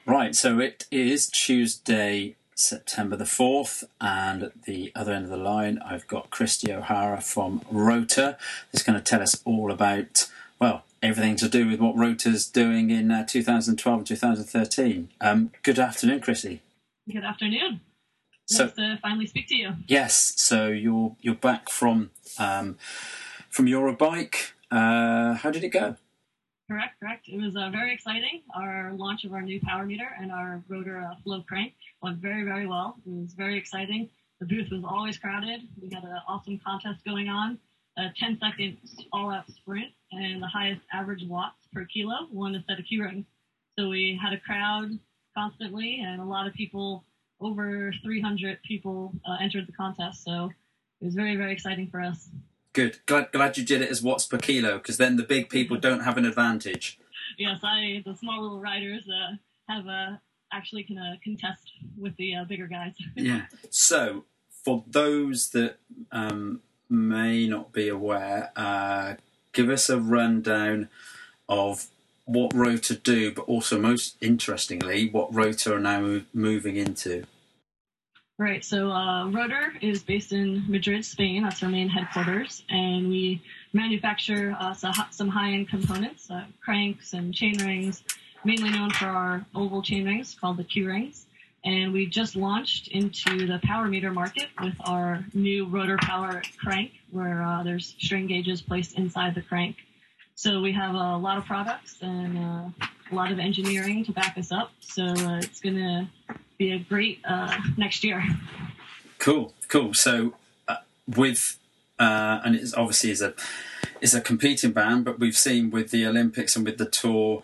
Right, so it is Tuesday, September the 4th, and at the other end of the line, I've got Christy O'Hara from Rotor. That's going to tell us all about, well, everything to do with what Rotor's doing in 2012 and 2013. Good afternoon, Christy. Good afternoon. Nice to finally speak to you. Yes, so you're back from Eurobike. How did it go? Correct. It was very exciting. Our launch of our new power meter and our Rotor flow crank went very, very well. It was very exciting. The booth was always crowded. We had an awesome contest going on, a 10-second all-out sprint, and the highest average watts per kilo won a set of key rings. So we had a crowd constantly, and a lot of people, over 300 people entered the contest. So it was very, very exciting for us. Good. Glad you did it as watts per kilo, because then the big people don't have an advantage. Yes, the small little riders actually can contest with the bigger guys. Yeah. So for those that may not be aware, give us a rundown of what Rotor do, but also most interestingly, what Rotor are now moving into. Right, so Rotor is based in Madrid, Spain. That's our main headquarters, and we manufacture some high-end components, cranks and chain rings, mainly known for our oval chain rings called the Q rings. And we just launched into the power meter market with our new Rotor Power crank, where there's string gauges placed inside the crank. So we have a lot of products and a lot of engineering to back us up. So it's going to be a great next year. Cool. So with and it's obviously is a competing band, but we've seen with the Olympics and with the Tour,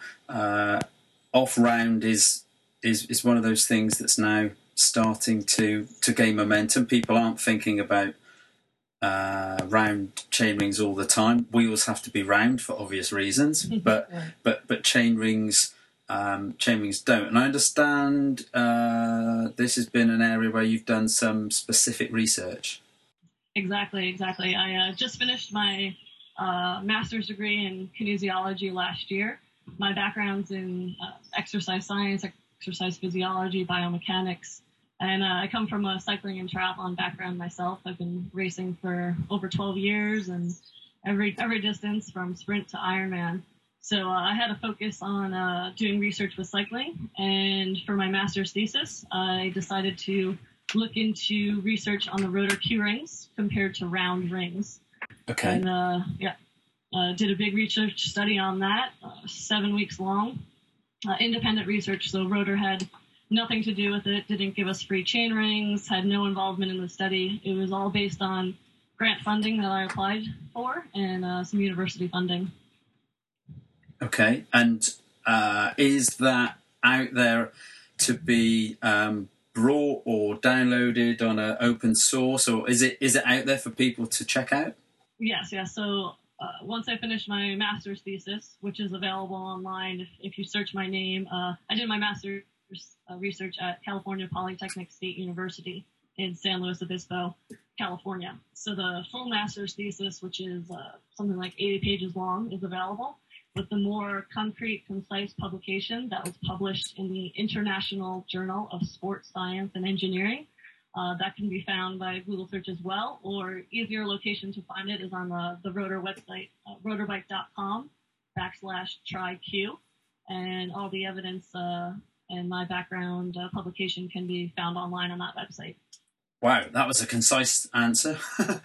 off round is one of those things that's now starting to gain momentum. People aren't thinking about round chain rings all the time. Wheels have to be round for obvious reasons, but chain rings don't. And I understand this has been an area where you've done some specific research. Exactly. I just finished my master's degree in kinesiology last year. My background's in exercise science, exercise physiology, biomechanics, and I come from a cycling and triathlon background myself. I've been racing for over 12 years and every distance from sprint to Ironman. So I had a focus on doing research with cycling, and for my master's thesis, I decided to look into research on the Rotor Q rings compared to round rings. Okay. And did a big research study on that, 7 weeks long, independent research. So Rotor had nothing to do with it, didn't give us free chain rings, had no involvement in the study. It was all based on grant funding that I applied for and some university funding. Okay, and is that out there to be brought or downloaded on an open source, or is it out there for people to check out? Yes. So once I finished my master's thesis, which is available online if you search my name, I did my master's research at California Polytechnic State University in San Luis Obispo, California. So the full master's thesis, which is something like 80 pages long, is available, with the more concrete, concise publication that was published in the International Journal of Sports Science and Engineering. That can be found by Google search as well, or easier location to find it is on the Rotor website, rotorbike.com/tryq, and all the evidence and my background publication can be found online on that website. Wow, that was a concise answer.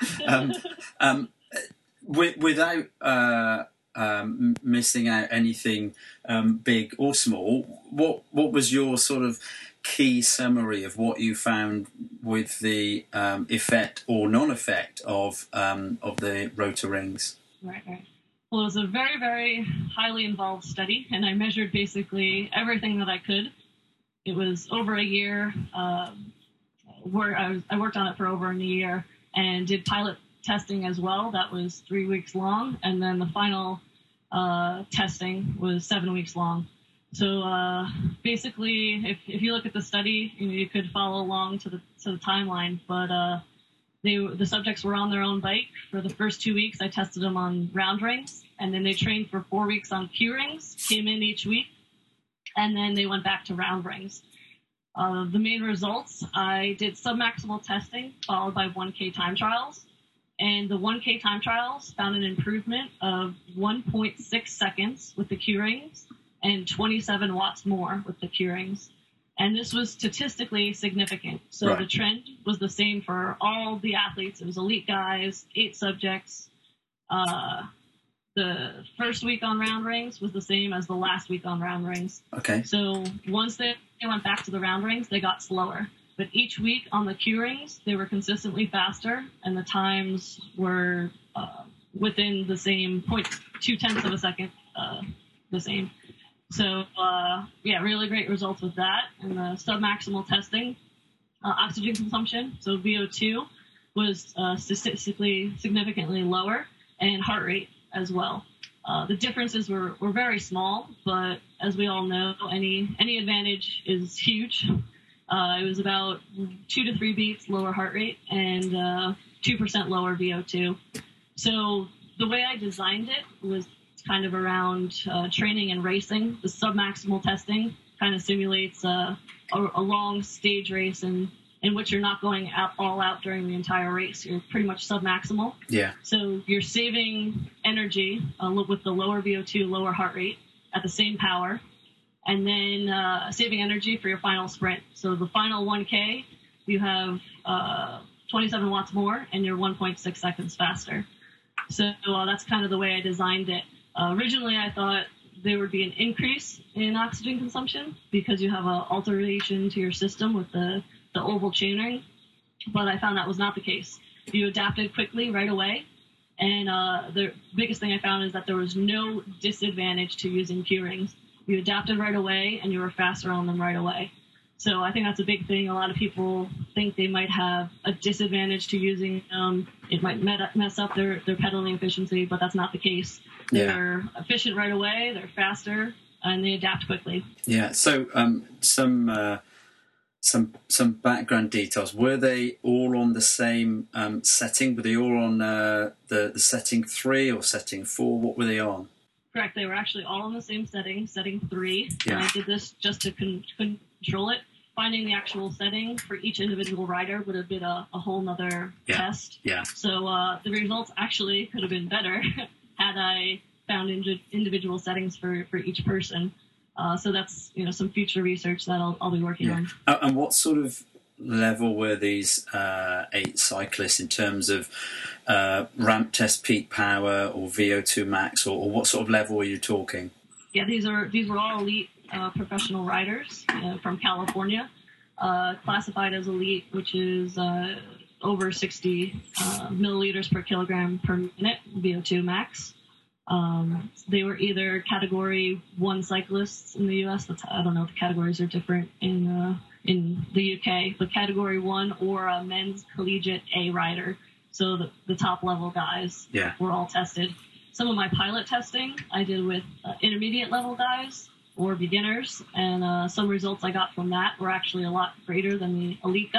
Without missing out anything big or small, what was your sort of key summary of what you found with the effect or non-effect of the Rotor rings? Right. Well, it was a very, very highly involved study, and I measured basically everything that I could. It was over a year. I worked on it for over a year and did pilot testing as well. That was 3 weeks long, and then the final testing was 7 weeks long. So basically, if you look at the study, you could follow along to the timeline. But the subjects were on their own bike for the first 2 weeks. I tested them on round rings, and then they trained for 4 weeks on Q rings. Came in each week, and then they went back to round rings. The main results, I did submaximal testing followed by 1K time trials. And the 1K time trials found an improvement of 1.6 seconds with the Q rings and 27 watts more with the Q rings. And this was statistically significant. So Right. The trend was the same for all the athletes. It was elite guys, 8 subjects. The first week on round rings was the same as the last week on round rings. Okay. So once they went back to the round rings, they got slower. But each week on the Q rings, they were consistently faster, and the times were within the same 0.2 of a second, the same. So, really great results with that. And the submaximal testing, oxygen consumption, so VO2, was statistically significantly lower, and heart rate as well. The differences were very small, but as we all know, any advantage is huge. It was about 2 to 3 beats lower heart rate and 2% lower VO2. So the way I designed it was kind of around training and racing. The submaximal testing kind of simulates a long stage race in which you're not going all out during the entire race. You're pretty much submaximal. Yeah. So you're saving energy with the lower VO2, lower heart rate at the same power, and then saving energy for your final sprint. So the final 1K, you have 27 watts more, and you're 1.6 seconds faster. So that's kind of the way I designed it. Originally, I thought there would be an increase in oxygen consumption because you have an alteration to your system with the oval chaining, but I found that was not the case. You adapted quickly right away, and the biggest thing I found is that there was no disadvantage to using Q rings. You adapted right away, and you were faster on them right away. So I think that's a big thing. A lot of people think they might have a disadvantage to using them. It might mess up their pedaling efficiency, but that's not the case. Yeah. They're efficient right away, they're faster, and they adapt quickly. Yeah. So some background details. Were they all on the same setting? Were they all on the setting 3 or setting 4? What were they on? Correct. They were actually all in the same setting 3. Yeah. And I did this just to control it. Finding the actual setting for each individual rider would have been a whole nother test. Yeah. So the results actually could have been better had I found individual settings for each person. So that's some future research that I'll be working on. And what sort of level were these 8 cyclists in terms of ramp test peak power or VO2 max, or what sort of level are you talking? Yeah, these were all elite professional riders from California, classified as elite, which is over 60 milliliters per kilogram per minute VO2 max. They were either category 1 cyclists in the U.S. I don't know if the categories are different in the U.K., but category 1 or a men's collegiate A rider. So the top level guys were all tested. Some of my pilot testing I did with intermediate level guys or beginners, and some results I got from that were actually a lot greater than the elite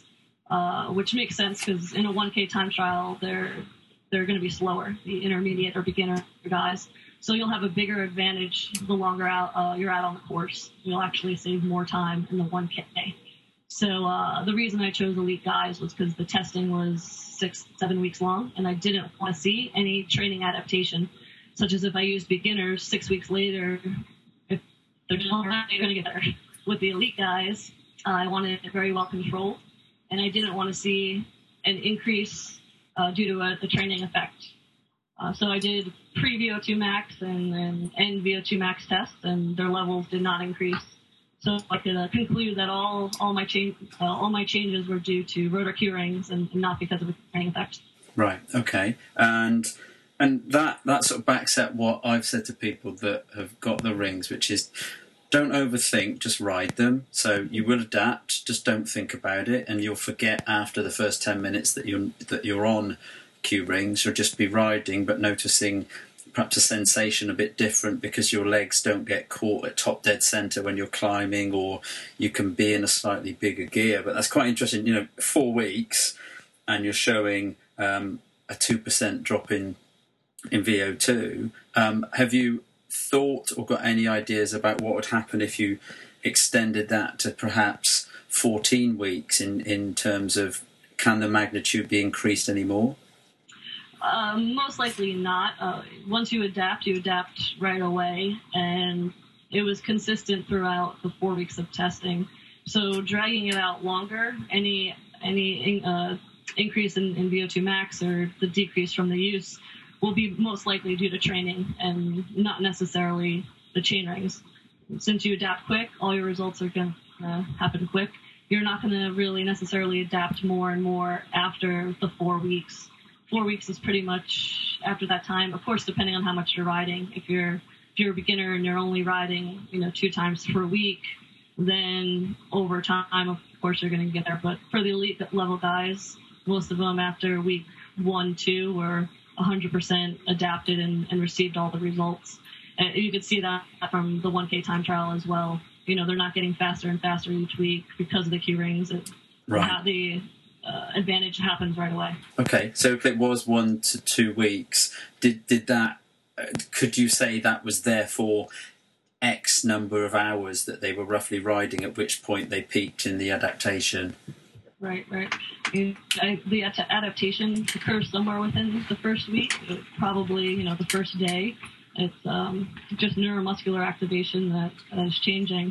guys, which makes sense because in a 1K time trial, they're going to be slower, the intermediate or beginner guys. So you'll have a bigger advantage the longer out you're out on the course. You'll actually save more time in the 1K. So the reason I chose elite guys was because the testing was 6-7 weeks long, and I didn't want to see any training adaptation, such as if I used beginners 6 weeks later, if they're just not going to get better. With the elite guys, I wanted it very well controlled, and I didn't want to see an increase due to the training effect. So I did pre-VO2 max and end VO2 max tests, and their levels did not increase. So I could conclude that all my changes were due to rotor Q rings and not because of a training effect. Right. Okay. And that sort of backs up what I've said to people that have got the rings, which is don't overthink, just ride them. So you will adapt, just don't think about it, and you'll forget after the first 10 minutes that you're on Q rings. You'll just be riding, but noticing perhaps a sensation a bit different because your legs don't get caught at top dead center when you're climbing, or you can be in a slightly bigger gear. But that's quite interesting. 4 weeks, and you're showing a 2% drop in VO2. Have you thought or got any ideas about what would happen if you extended that to perhaps 14 weeks in terms of, can the magnitude be increased anymore? Most likely not. Once you adapt right away, and it was consistent throughout the 4 weeks of testing. So dragging it out longer, any increase in VO2 max or the decrease from the use will be most likely due to training and not necessarily the chain rings. Since you adapt quick, all your results are going to happen quick. You're not going to really necessarily adapt more and more after the 4 weeks. 4 weeks is pretty much after that time. Of course, depending on how much you're riding. If you're a beginner and you're only riding, 2 times per week, then over time, of course, you're going to get there. But for the elite level guys, most of them after week 1, 2 were 100% adapted and received all the results. And you could see that from the 1K time trial as well. They're not getting faster and faster each week because of the Q rings. Right. The advantage happens right away. Okay, so if it was 1 to 2 weeks, did that? Could you say that was therefore X number of hours that they were roughly riding, at which point they peaked in the adaptation? Right. The adaptation occurs somewhere within the first week, probably the first day. It's just neuromuscular activation that is changing.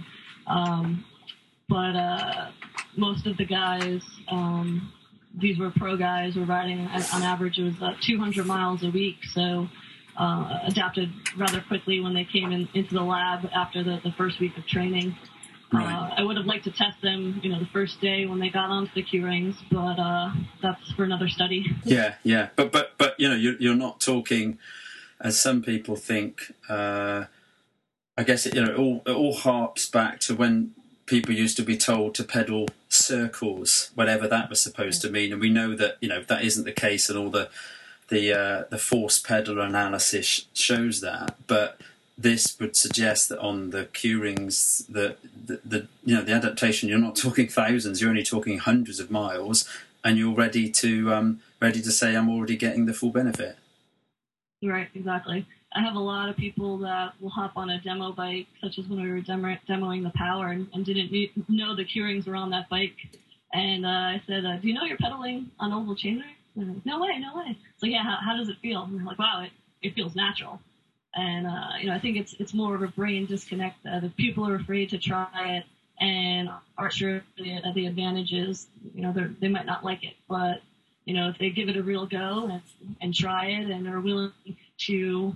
But most of the guys, these were pro guys, were riding on average it was 200 miles a week. So adapted rather quickly when they came into the lab after the first week of training. Right. I would have liked to test them, the first day when they got onto the Q rings, but that's for another study. Yeah. But you're not talking, as some people think. I guess it all harps back to when people used to be told to pedal circles, whatever that was supposed to mean, and we know that that isn't the case, and all the force pedal analysis shows that. But this would suggest that on the Q rings, the adaptation, you're not talking thousands, you're only talking hundreds of miles, and you're ready to say I'm already getting the full benefit. Right, exactly. I have a lot of people that will hop on a demo bike, such as when we were demoing the Power, and didn't know the Q rings were on that bike. And I said, do you know you're pedaling on oval chain rings? And like, no way. So yeah, how does it feel? And they're like, wow, it feels natural. And I think it's more of a brain disconnect. The people are afraid to try it and aren't sure the advantages. They might not like it, but if they give it a real go and try it and are willing to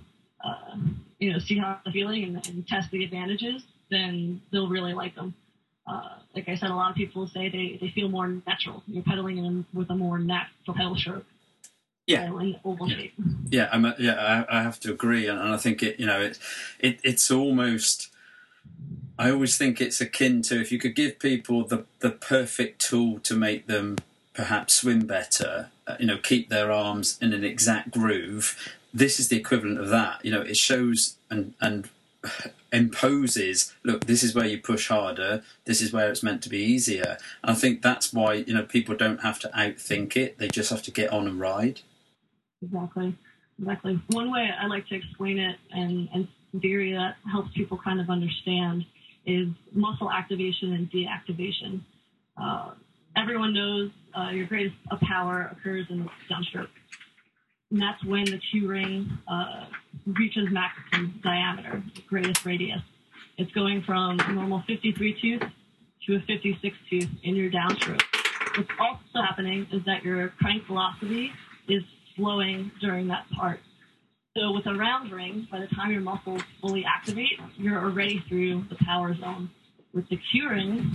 see how they're feeling and test the advantages, then they'll really like them. Like I said, a lot of people say they feel more natural. You're pedaling in with a more natural pedal stroke. Yeah, in oval shape. Yeah, I have to agree, and I think it's almost. I always think it's akin to if you could give people the perfect tool to make them perhaps swim better, keep their arms in an exact groove. This is the equivalent of that. It shows and imposes, look, this is where you push harder, this is where it's meant to be easier. And I think that's why people don't have to outthink it, they just have to get on and ride. Exactly. One way I like to explain it, and theory that helps people kind of understand, is muscle activation and deactivation. Everyone knows your greatest power occurs in downstroke. And that's when the Q ring reaches maximum diameter, the greatest radius. It's going from a normal 53 tooth to a 56 tooth in your downstroke. What's also happening is that your crank velocity is slowing during that part. So with a round ring, by the time your muscles fully activate, you're already through the power zone. With the Q ring,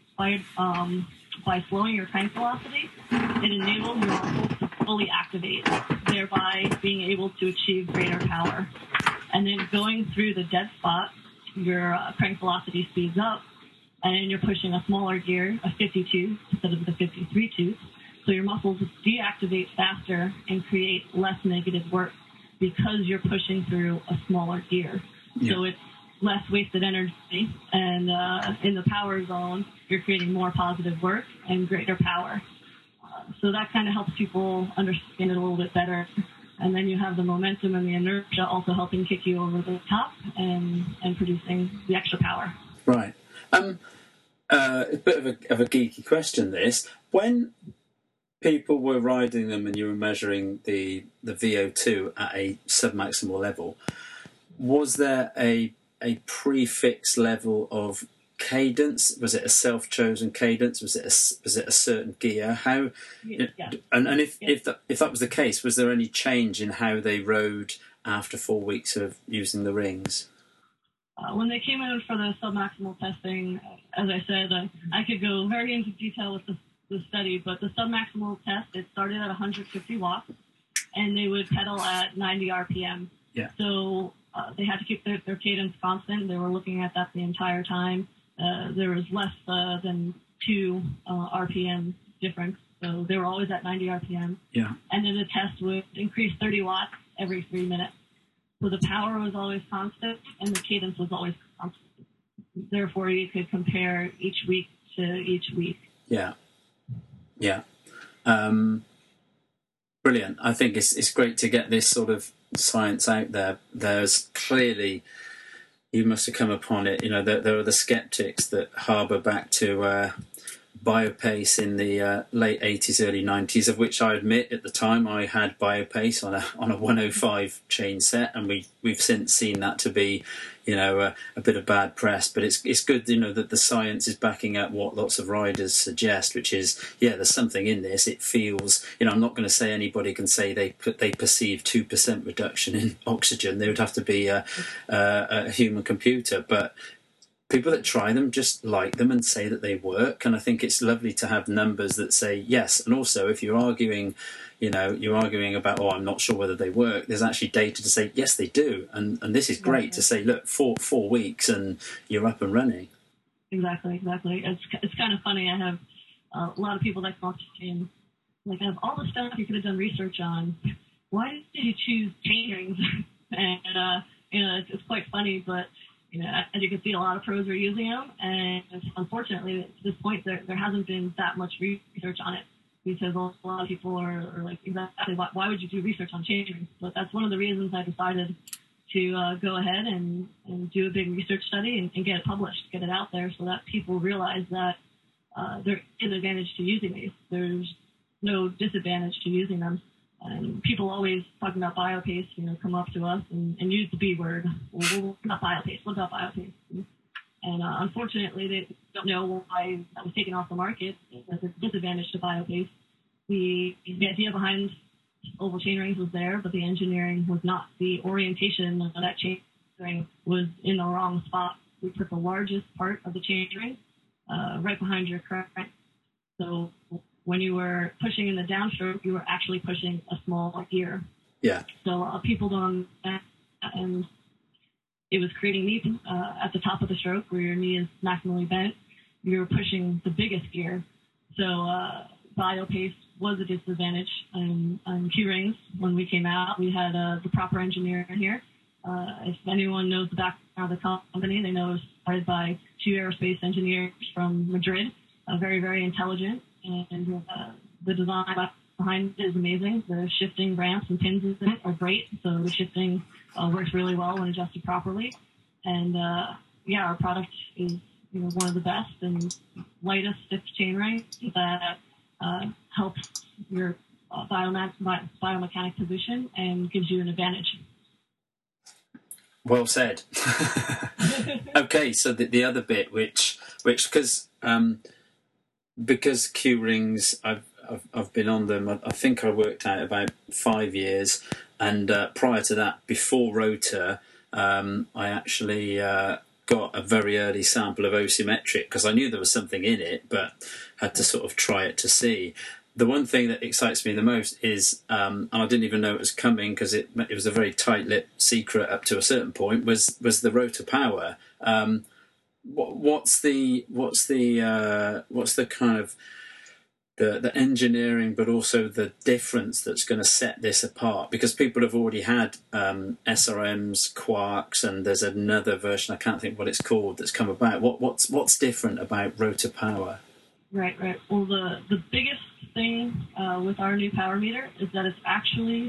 by slowing your crank velocity, it enables your muscles to fully activate, thereby being able to achieve greater power. And then going through the dead spot, your crank velocity speeds up, and you're pushing a smaller gear, a 52 instead of the 53 tooth. So your muscles deactivate faster and create less negative work because you're pushing through a smaller gear. Yeah. So it's less wasted energy, and in the power zone, you're creating more positive work and greater power. So that kind of helps people understand it a little bit better. and then you have the momentum and the inertia also helping kick you over the top and producing the extra power. Right. A bit of a geeky question, this. When people were riding them and you were measuring the VO2 at a submaximal level, was there a prefix level of cadence? Was it a self-chosen cadence? Was it a certain gear? How? Yeah. And if that was the case, was there any change in how they rode after 4 weeks of using the rings? When they came in for the submaximal testing, as I said, I could go very into detail with the study, but the submaximal test, it started at 150 watts, and they would pedal at 90 RPM. Yeah. So they had to keep their cadence constant. They were looking at that the entire time. There was less than 2 RPM difference, so they were always at 90 RPM. Yeah. And then the test would increase 30 watts every 3 minutes. So the power was always constant, and the cadence was always constant. Therefore, you could compare each week to each week. Yeah. Yeah. Brilliant. I think it's great to get this sort of science out there. There's clearly, you must have come upon it, there are the skeptics that harbour back to Biopace in the late 80s, early 90s, of which I admit at the time I had Biopace on a 105 chain set, and we've since seen that to be, a bit of bad press. But it's good, that the science is backing up what lots of riders suggest, which is, there's something in this. It feels, I'm not going to say anybody can say they perceive 2% reduction in oxygen. They would have to be a human computer, but people that try them just like them and say that they work, and I think it's lovely to have numbers that say yes. And also, if you're arguing, about, I'm not sure whether they work, there's actually data to say yes, they do, and this is great to say, look, 4 weeks and you're up and running. Exactly. It's kind of funny. I have a lot of people that come up to me and like, I have all the stuff you could have done research on. Why did you choose chain rings? And it's quite funny, but as you can see, a lot of pros are using them, and unfortunately, at this point, there hasn't been that much research on it, because a lot of people are like, exactly, why would you do research on chain rings? But that's one of the reasons I decided to go ahead and do a big research study and get it published, get it out there, so that people realize that there is an advantage to using these. There's no disadvantage to using them. And people always talking about Biopace, come up to us and use the B word. Well, not Biopace. What about Biopace? And unfortunately, they don't know why that was taken off the market. There's a disadvantage to Biopace. The idea behind oval chain rings was there, but the engineering was not. The orientation of that chain ring was in the wrong spot. We put the largest part of the chain ring right behind your current. So when you were pushing in the downstroke, you were actually pushing a small gear. Yeah. So people don't understand that, and it was creating knees at the top of the stroke where your knee is maximally bent. You're pushing the biggest gear. So Biopace was a disadvantage. On Q-Rings, when we came out, we had the proper engineer here. If anyone knows the background of the company, they know it was started by 2 aerospace engineers from Madrid, very, very intelligent. And the design behind it is amazing. The shifting ramps and pins in it are great, so the shifting works really well when adjusted properly. And our product is one of the best and lightest stiff chain ring that helps your biomechanic position and gives you an advantage. Well said. Okay, so the other bit, which because Q rings, I've been on them. I think I worked out about 5 years, and prior to that, before Rotor, I actually got a very early sample of Osymetric because I knew there was something in it, but had to sort of try it to see. The one thing that excites me the most is, and I didn't even know it was coming because it was a very tight-lipped secret up to a certain point, was the Rotor Power. What's the kind of the engineering, but also the difference that's going to set this apart? Because people have already had SRMs, Quarks, and there's another version, I can't think what it's called, that's come about. What's different about Rotor Power? Right. Well, the biggest thing with our new power meter is that it's actually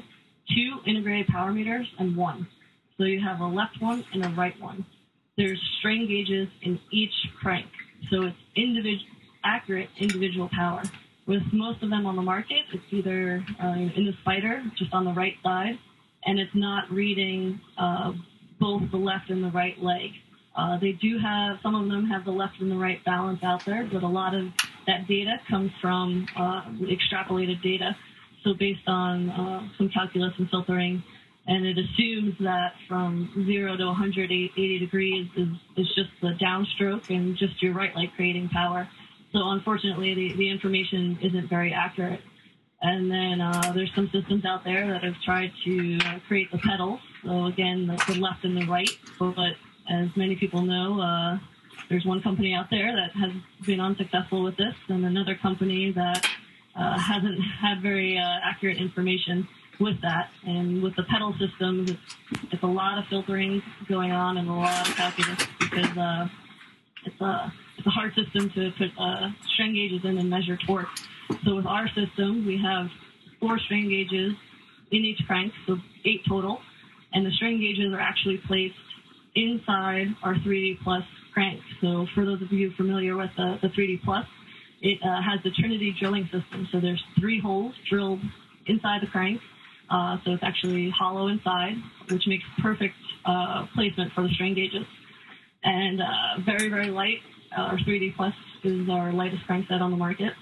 2 integrated power meters and 1. So you have a left one and a right one. There's strain gauges in each crank, so it's accurate individual power. With most of them on the market, it's either in the spider, just on the right side, and it's not reading both the left and the right leg. They do have, some of them have the left and the right balance out there, but a lot of that data comes from extrapolated data. So based on some calculus and filtering, and it assumes that from 0 to 180 degrees is just the downstroke and just your right leg creating power. So unfortunately, the information isn't very accurate. And then there's some systems out there that have tried to create the pedals. So again, the left and the right. But as many people know, there's one company out there that has been unsuccessful with this, and another company that hasn't had very accurate information with that. And with the pedal systems, it's a lot of filtering going on and a lot of calculus, because it's a hard system to put strain gauges in and measure torque. So with our system, we have 4 strain gauges in each crank, so 8 total, and the strain gauges are actually placed inside our 3D Plus crank. So for those of you familiar with the 3D Plus, it has the Trinity drilling system. So there's 3 holes drilled inside the crank. So it's actually hollow inside, which makes perfect placement for the strain gauges. And very, very light. Our 3D Plus is our lightest crankset on the market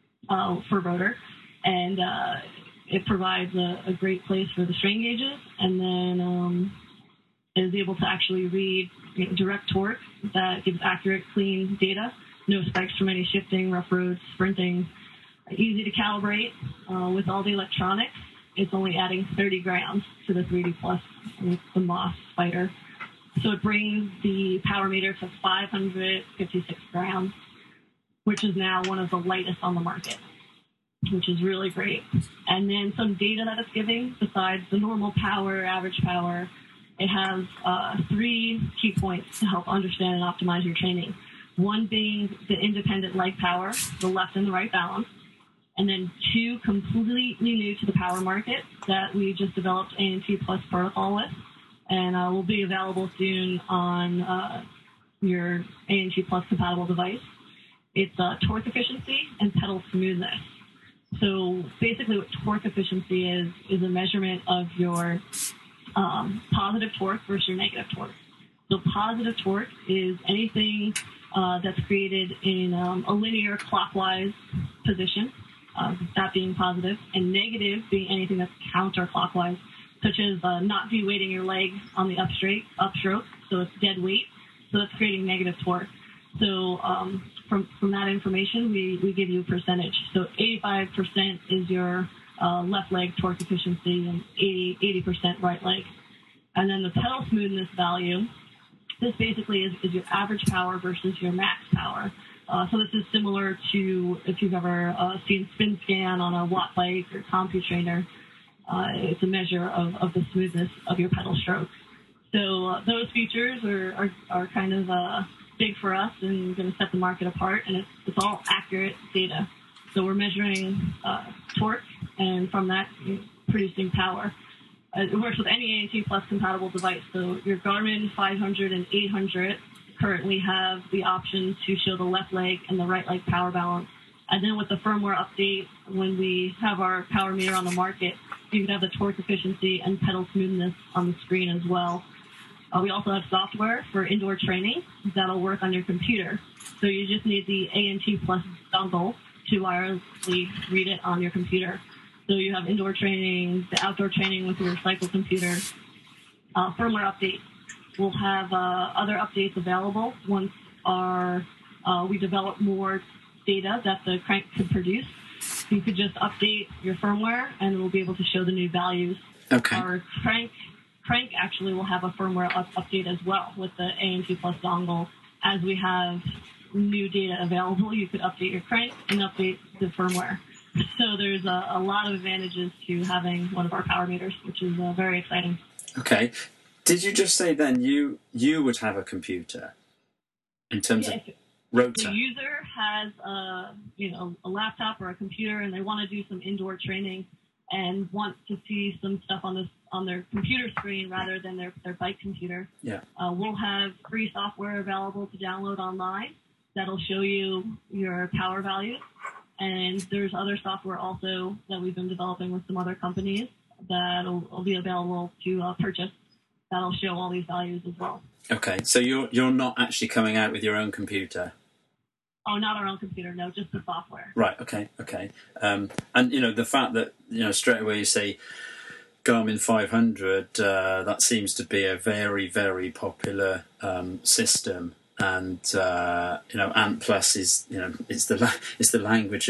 for rotor. And it provides a great place for the strain gauges, and then is able to actually read direct torque that gives accurate, clean data. No spikes from any shifting, rough roads, sprinting. Easy to calibrate. With all the electronics, it's only adding 30 grams to the 3D Plus with the Moss Spider. So it brings the power meter to 556 grams, which is now one of the lightest on the market, which is really great. And then some data that it's giving, besides the normal power, average power, it has 3 key points to help understand and optimize your training. One being the independent leg power, the left and the right balance. And then 2 completely new to the power market that we just developed ANT Plus protocol with, and will be available soon on your ANT Plus compatible device. It's torque efficiency and pedal smoothness. So basically what torque efficiency is a measurement of your positive torque versus your negative torque. So positive torque is anything that's created in a linear clockwise position, that being positive, and negative being anything that's counterclockwise, such as not de-weighting your leg on the upstroke, so it's dead weight, so that's creating negative torque. So from that information, we give you a percentage. So 85% is your left leg torque efficiency and 80% right leg. And then the pedal smoothness value, this basically is your average power versus your max power. So this is similar to if you've ever seen spin scan on a watt bike or CompuTrainer. It's a measure of the smoothness of your pedal stroke. So those features are kind of big for us and going to set the market apart, and it's all accurate data. So we're measuring torque, and from that, producing power. It works with any ANT Plus compatible device. So your Garmin 500 and 800 currently have the option to show the left leg and the right leg power balance. And then with the firmware update, when we have our power meter on the market, you can have the torque efficiency and pedal smoothness on the screen as well. We also have software for indoor training that'll work on your computer. So you just need the ANT Plus dongle to wirelessly read it on your computer. So you have indoor training, the outdoor training with your cycle computer. Firmware update. We'll have other updates available once we develop more data that the crank could produce. You could just update your firmware, and it will be able to show the new values. Okay. Our crank actually will have a firmware update as well with the ANT Plus dongle. As we have new data available, you could update your crank and update the firmware. So there's a lot of advantages to having one of our power meters, which is very exciting. Okay. Did you just say then you would have a computer in terms of rotor? The user has a laptop or a computer, and they want to do some indoor training. and want to see some stuff on their computer screen rather than their bike computer. Yeah. We'll have free software available to download online that'll show you your power values. And there's other software also that we've been developing with some other companies that'll be available to purchase. That'll show all these values as well. Okay, so you're not actually coming out with your own computer? Oh, not our own computer, no, just the software. Right, okay. And, the fact that, straight away you say Garmin 500, that seems to be a very, very popular system. And, Ant Plus is, it's the language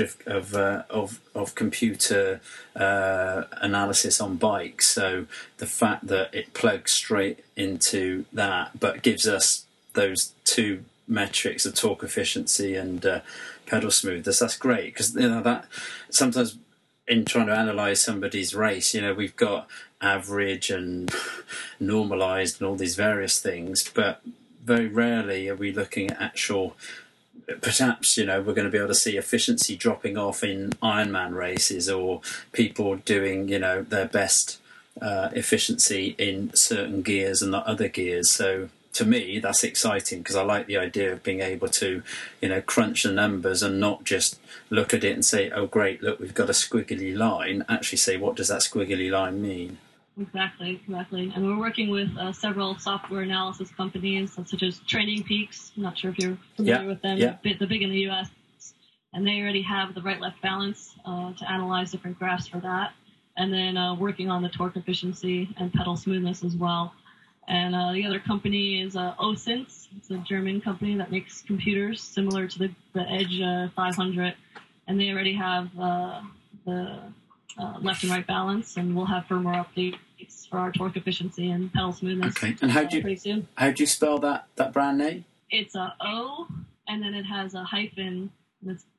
of computer analysis on bikes. So the fact that it plugs straight into that, but gives us those two metrics of torque efficiency and pedal smoothness, that's great, because that sometimes in trying to analyze somebody's race, we've got average and normalized and all these various things, but very rarely are we looking at actual, perhaps, we're going to be able to see efficiency dropping off in Ironman races, or people doing, their best efficiency in certain gears and not other gears. So to me, that's exciting, because I like the idea of being able to, crunch the numbers and not just look at it and say, oh, great, look, we've got a squiggly line. Actually say, what does that squiggly line mean? Exactly. And we're working with several software analysis companies, such as Training Peaks. I'm not sure if you're familiar with them. Yeah. They're big in the U.S., and they already have the right-left balance to analyze different graphs for that. And then working on the torque efficiency and pedal smoothness as well. And the other company is OSINT. It's a German company that makes computers similar to the Edge 500. And they already have the left and right balance, and we'll have firmware updates for our torque efficiency and pedal smoothness. Okay. And how do you spell that brand name? It's a O, and then it has a hyphen, and it's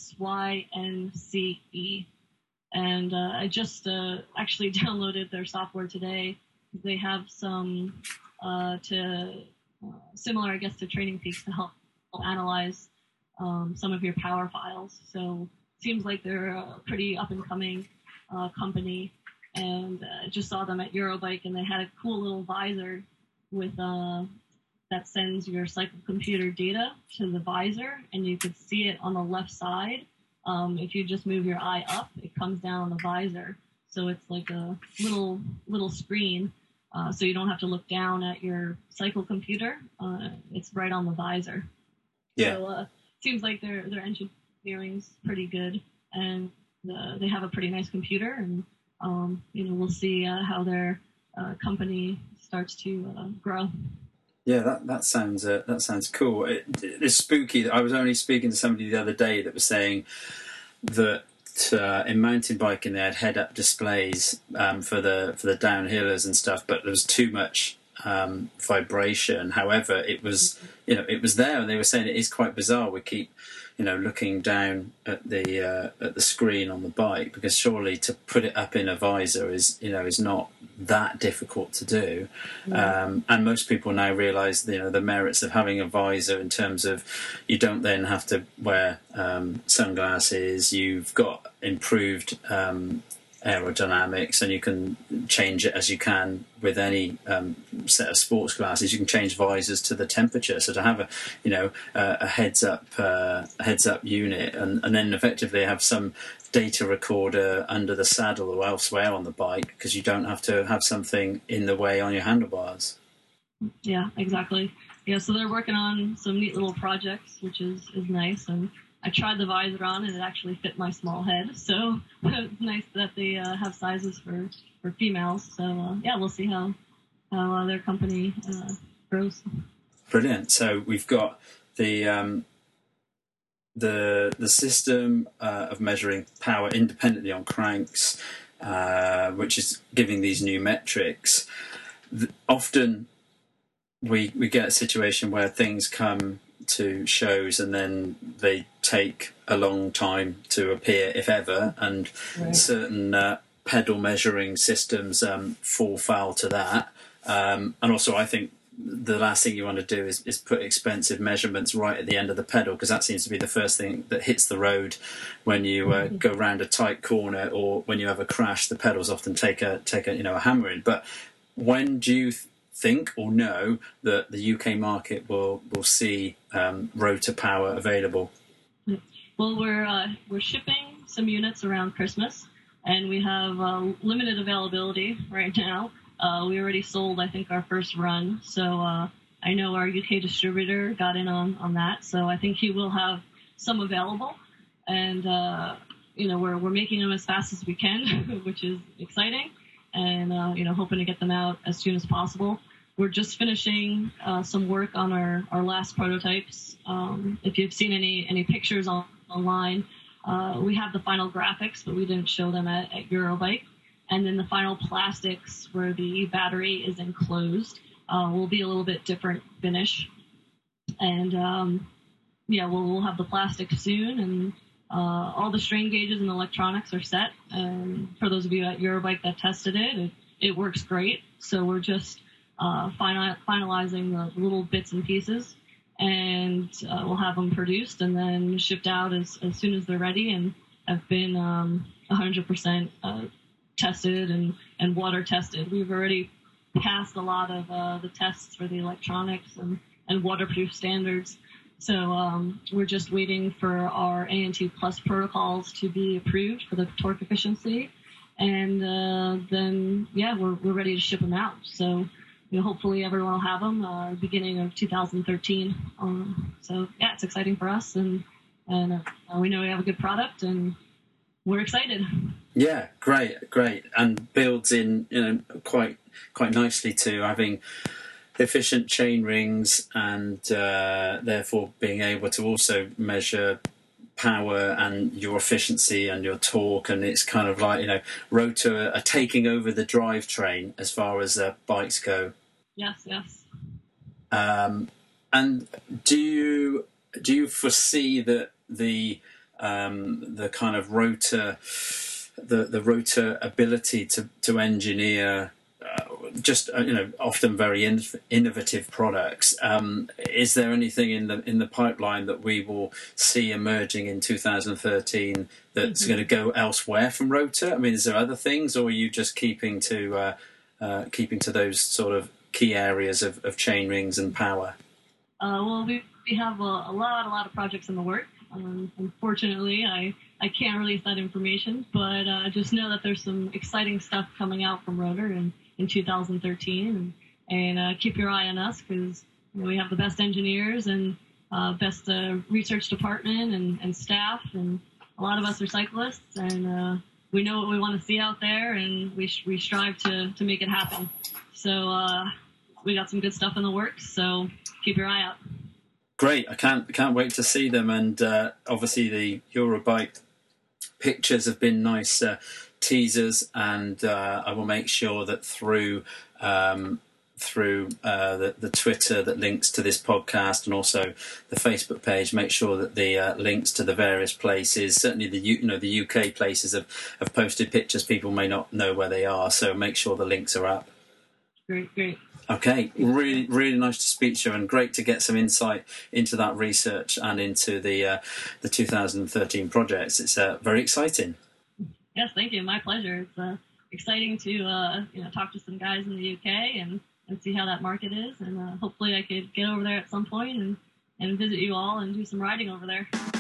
SYNCE. And I just actually downloaded their software today. They have some similar, I guess, to Training Peaks to help analyze some of your power files. So it seems like they're a pretty up-and-coming company. And I just saw them at Eurobike, and they had a cool little visor with that sends your cycle computer data to the visor, and you could see it on the left side. If you just move your eye up, it comes down on the visor. So it's like a little screen. So you don't have to look down at your cycle computer. It's right on the visor. Yeah. So seems like their engineering's pretty good, and they have a pretty nice computer. And we'll see how their company starts to grow. Yeah, that sounds cool. It's spooky. I was only speaking to somebody the other day that was saying that in mountain biking they had head-up displays for the downhillers and stuff, but there was too much vibration. However, it was there, and they were saying it is quite bizarre. We keep looking down at the screen on the bike, because surely to put it up in a visor is not that difficult to do. And most people now realise the merits of having a visor, in terms of you don't then have to wear sunglasses. You've got improved aerodynamics, and you can change it as you can with any set of sports glasses. You can change visors to the temperature, so to have a heads up unit, and then effectively have some data recorder under the saddle or elsewhere on the bike, because you don't have to have something in the way on your handlebars. Yeah, exactly. Yeah, so they're working on some neat little projects, which is nice. And I tried the visor on, and it actually fit my small head. So it's nice that they have sizes for females. So we'll see how their company grows. Brilliant. So we've got the system of measuring power independently on cranks, which is giving these new metrics. Often we get a situation where things come to shows and then they take a long time to appear, if ever, and certain pedal measuring systems fall foul to that. And also, I think the last thing you want to do is put expensive measurements right at the end of the pedal, because that seems to be the first thing that hits the road when you go round a tight corner, or when you have a crash. The pedals often take a a hammering. But when do you think or know that the UK market will see rotor power available? Well, we're shipping some units around Christmas, and we have limited availability right now. We already sold, I think, our first run, so I know our UK distributor got in on that, so I think he will have some available, and we're making them as fast as we can, which is exciting, and hoping to get them out as soon as possible. We're just finishing some work on our last prototypes. If you've seen any pictures online, we have the final graphics, but we didn't show them at Eurobike. And then the final plastics, where the battery is enclosed, will be a little bit different finish. And we'll have the plastic soon, and all the strain gauges and electronics are set. And for those of you at Eurobike that tested it works great. So we're just finalizing the little bits and pieces, and we'll have them produced and then shipped out as soon as they're ready, and have been 100% tested and water tested. We've already passed a lot of the tests for the electronics and waterproof standards. So we're just waiting for our ANT Plus protocols to be approved for the torque efficiency, and then we're ready to ship them out. So hopefully everyone will have them beginning of 2013. So it's exciting for us, and we know we have a good product, and we're excited. Yeah, great, and builds in quite nicely to having efficient chain rings, and therefore being able to also measure power and your efficiency and your torque. And it's kind of like rotor are taking over the drivetrain as far as bikes go. Yes. And do you foresee that the kind of rotor, the rotor ability to engineer often very innovative products, is there anything in the pipeline that we will see emerging in 2013 that's going to go elsewhere from rotor? I mean, is there other things, or are you just keeping to those sort of key areas of chain rings and power? Well, we have a lot of projects in the works. Unfortunately, I can't release that information, but just know that there's some exciting stuff coming out from Rotor in 2013, and keep your eye on us, because we have the best engineers and best research department and staff, and a lot of us are cyclists, and we know what we want to see out there, and we strive to make it happen. So we got some good stuff in the works, so keep your eye out. Great, I can't wait to see them, and obviously the Eurobike pictures have been nice teasers, and I will make sure that through the Twitter that links to this podcast, and also the Facebook page, make sure that the links to the various places, certainly the UK places have posted pictures. People may not know where they are, so make sure the links are up. Great. Okay, really, really nice to speak to you, and great to get some insight into that research and into the 2013 projects. It's very exciting. Yes, thank you. My pleasure. It's exciting to talk to some guys in the UK and see how that market is, and hopefully I could get over there at some point and visit you all and do some riding over there.